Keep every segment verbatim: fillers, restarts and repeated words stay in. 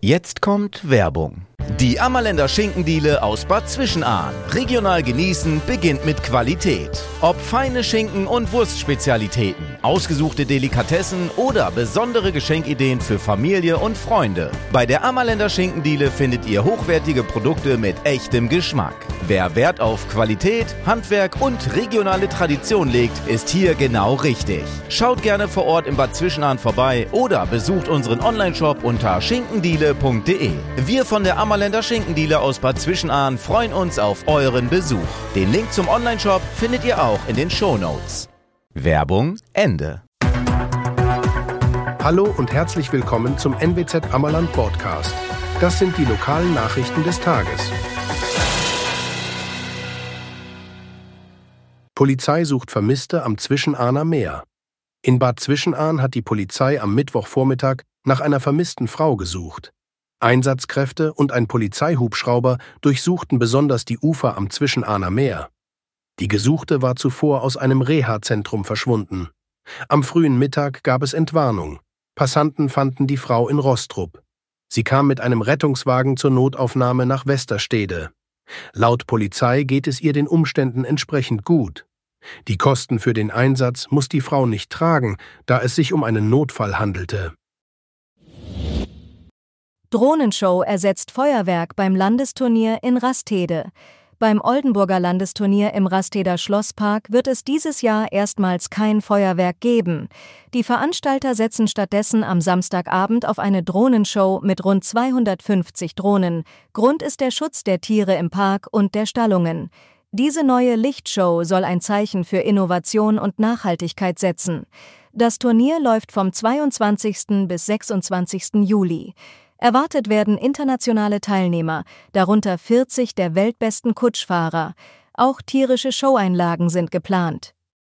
Jetzt kommt Werbung. Die Ammerländer Schinkendiele aus Bad Zwischenahn. Regional genießen beginnt mit Qualität. Ob feine Schinken und Wurstspezialitäten, ausgesuchte Delikatessen oder besondere Geschenkideen für Familie und Freunde. Bei der Ammerländer Schinkendiele findet ihr hochwertige Produkte mit echtem Geschmack. Wer Wert auf Qualität, Handwerk und regionale Tradition legt, ist hier genau richtig. Schaut gerne vor Ort in Bad Zwischenahn vorbei oder besucht unseren Onlineshop unter schinkendiele punkt de. Wir von der Ammerländer Schinkendiele aus Bad Zwischenahn freuen uns auf euren Besuch. Den Link zum Onlineshop findet ihr auch in den Shownotes. Werbung Ende. Hallo und herzlich willkommen zum N W Z Ammerland Podcast. Das sind die lokalen Nachrichten des Tages. Polizei sucht Vermisste am Zwischenahner Meer. In Bad Zwischenahn hat die Polizei am Mittwochvormittag nach einer vermissten Frau gesucht. Einsatzkräfte und ein Polizeihubschrauber durchsuchten besonders die Ufer am Zwischenahner Meer. Die Gesuchte war zuvor aus einem Reha-Zentrum verschwunden. Am frühen Mittag gab es Entwarnung. Passanten fanden die Frau in Rostrup. Sie kam mit einem Rettungswagen zur Notaufnahme nach Westerstede. Laut Polizei geht es ihr den Umständen entsprechend gut. Die Kosten für den Einsatz muss die Frau nicht tragen, da es sich um einen Notfall handelte. Drohnenshow ersetzt Feuerwerk beim Landesturnier in Rastede. Beim Oldenburger Landesturnier im Rasteder Schlosspark wird es dieses Jahr erstmals kein Feuerwerk geben. Die Veranstalter setzen stattdessen am Samstagabend auf eine Drohnenshow mit rund zweihundertfünfzig Drohnen. Grund ist der Schutz der Tiere im Park und der Stallungen. Diese neue Lichtshow soll ein Zeichen für Innovation und Nachhaltigkeit setzen. Das Turnier läuft vom zweiundzwanzigsten bis sechsundzwanzigsten Juli. Erwartet werden internationale Teilnehmer, darunter vierzig der weltbesten Kutschfahrer. Auch tierische Showeinlagen sind geplant.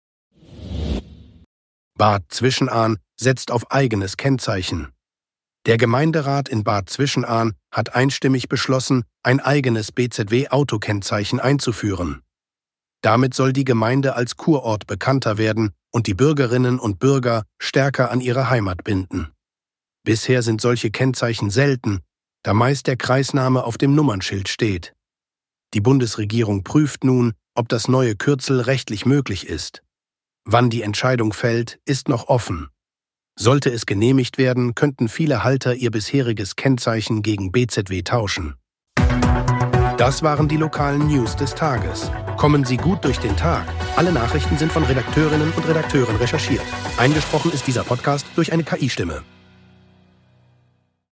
Bad Zwischenahn setzt auf eigenes Kennzeichen. Der Gemeinderat in Bad Zwischenahn hat einstimmig beschlossen, ein eigenes B Z W-Autokennzeichen einzuführen. Damit soll die Gemeinde als Kurort bekannter werden und die Bürgerinnen und Bürger stärker an ihre Heimat binden. Bisher sind solche Kennzeichen selten, da meist der Kreisname auf dem Nummernschild steht. Die Bundesregierung prüft nun, ob das neue Kürzel rechtlich möglich ist. Wann die Entscheidung fällt, ist noch offen. Sollte es genehmigt werden, könnten viele Halter ihr bisheriges Kennzeichen gegen B Z W tauschen. Das waren die lokalen News des Tages. Kommen Sie gut durch den Tag. Alle Nachrichten sind von Redakteurinnen und Redakteuren recherchiert. Eingesprochen ist dieser Podcast durch eine K I-Stimme.